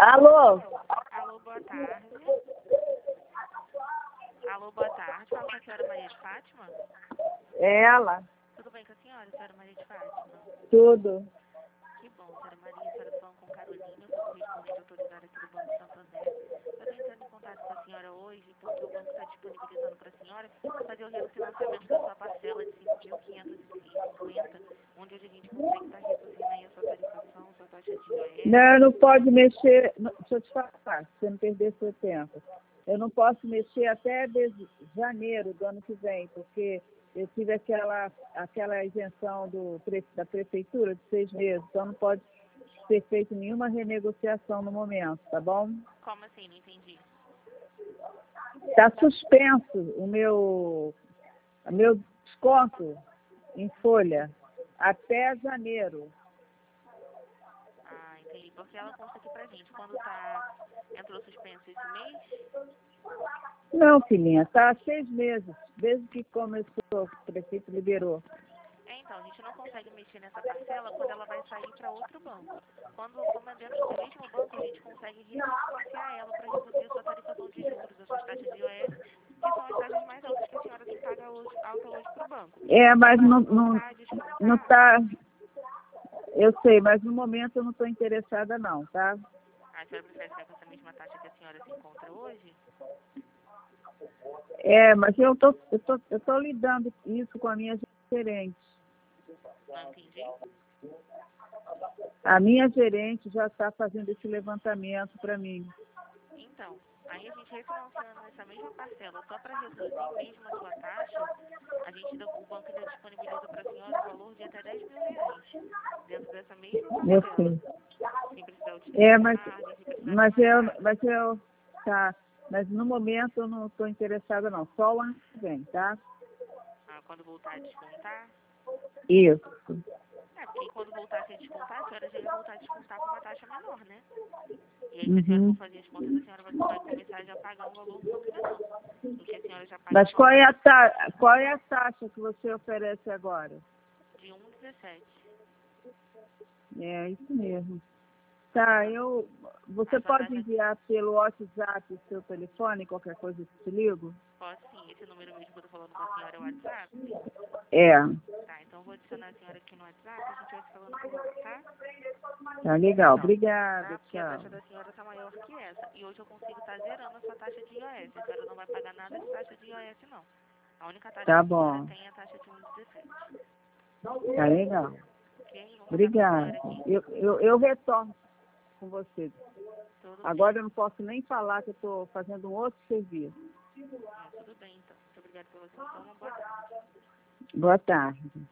Alô? Alô, boa tarde. Alô, boa tarde. Fala com a senhora Maria de Fátima? É ela? Tudo bem com a senhora Maria de Fátima? Tudo. Que bom, senhora Maria. A senhora tá falando com Carolina, eu sou correspondente autorizada aqui do Banco Santander. Eu estou entrando em contato com a senhora hoje porque o banco está disponibilizando para a senhora fazer o refinanciamento da sua parcela de 5.550, onde hoje a gente consegue estar reduzindo aí a sua tarifação, sua taxa de IOF. Não, não pode mexer. Deixa eu te falar, pra você não perder seu tempo. Eu não posso mexer até janeiro do ano que vem, porque eu tive aquela isenção da prefeitura de 6 meses, então não pode ser feita nenhuma renegociação no momento, tá bom? Como assim? Não entendi. Está suspenso o meu desconto em folha até janeiro. Ah, entendi. Porque ela consta aqui pra gente. Quando entrou suspenso esse mês? Não, filhinha, está há 6 meses, desde que começou, o prefeito liberou. Então, a gente não consegue mexer nessa parcela quando ela vai sair para outro banco. Como é dentro do mesmo banco, a gente consegue refinanciar ela para reduzir a sua tarifação de juros, as suas taxas de IOF, que são as taxas mais altas que a senhora tem que pagar hoje para o banco. Mas não Voltar a descontar, está. Eu sei, mas no momento eu não estou interessada não, tá? a senhora prefere ficar com essa mesma taxa que a senhora se encontra hoje? Mas eu tô lidando isso com a minha gerente. Não entendi. A minha gerente já está fazendo esse levantamento para mim. Então, aí a gente refinanciando essa mesma parcela só para reduzir mesmo a sua taxa, o banco ainda disponibiliza para a senhora um valor de até R$10.000 dentro dessa mesma Eu parcela. sei. Sem precisar utilizar Mas, margem, sem precisar mas de mais eu, nada. tá. Mas no momento eu não estou interessada não. Só o ano que vem, tá? Quando voltar a descontar? Isso. Porque quando voltar a ser descontar, a senhora já ia voltar a descontar com uma taxa menor, né? E aí, se a senhora for fazer as contas, a senhora vai começar já a pagar um valor muito menor do que a senhora já paga Mas atualmente. qual é a taxa que você oferece agora? De 1,17. É isso mesmo. Tá, você A sua pode taxa enviar pelo WhatsApp o seu telefone, qualquer coisa eu te ligo? pode sim. Esse número mesmo que eu tô falando com a senhora é o WhatsApp? É. Tá, então eu vou adicionar a senhora aqui no WhatsApp, a gente vai se falando por lá, tá? Tá legal. Tá? Obrigada. Porque a Tchau. taxa da senhora tá maior que essa. E hoje eu consigo estar zerando a sua taxa de IOF. A senhora não vai pagar nada de taxa de IOF, não. A única taxa que Tá a senhora bom. tem é a taxa de 1,17. Tá legal. Ok? Vou mandar pra Obrigada. senhora aqui. Eu retorno com você. Tudo bem. Agora eu não posso nem falar que eu estou fazendo um outro serviço. Tudo bem, então. Muito obrigada pela atenção. Uma boa tarde. Boa tarde.